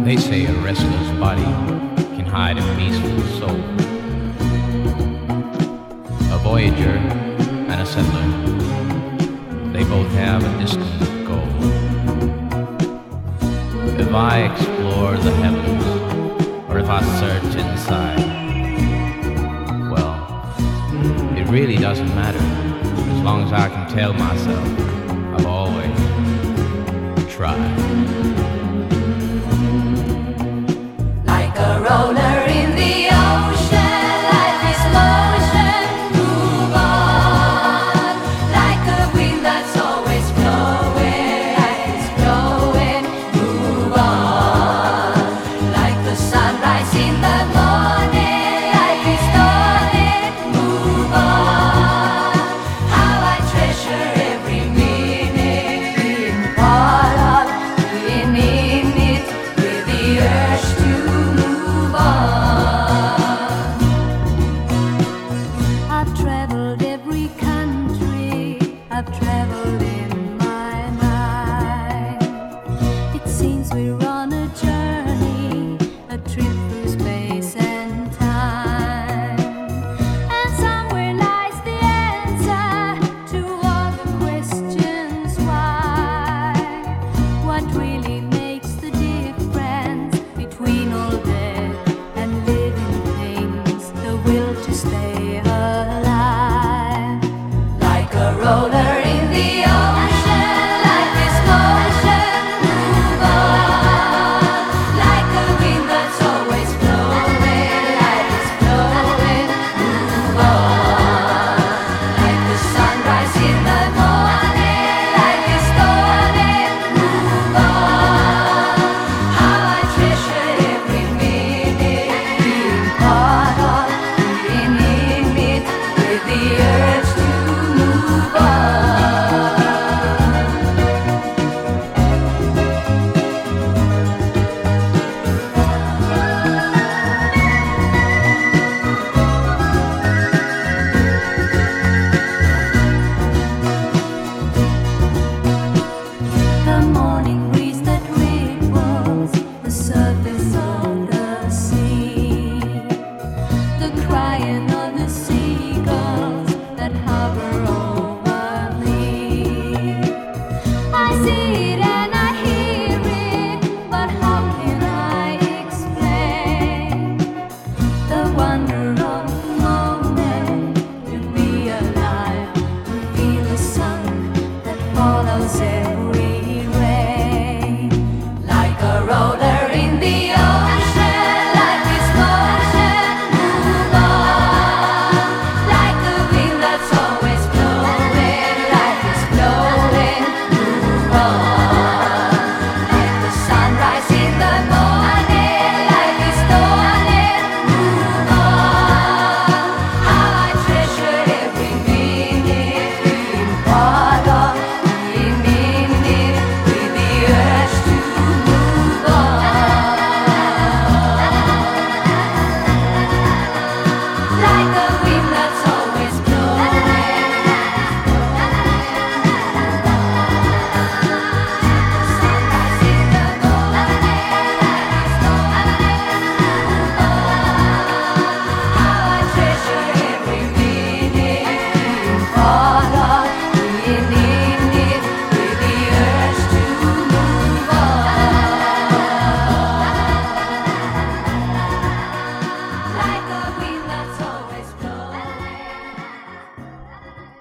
They say a restless body can hide a peaceful soul. A voyager and a settler, they both have a distant goal. If I explore the heavens, or if I search inside, well, it really doesn't matter, as long as I can tell myself I've always tried.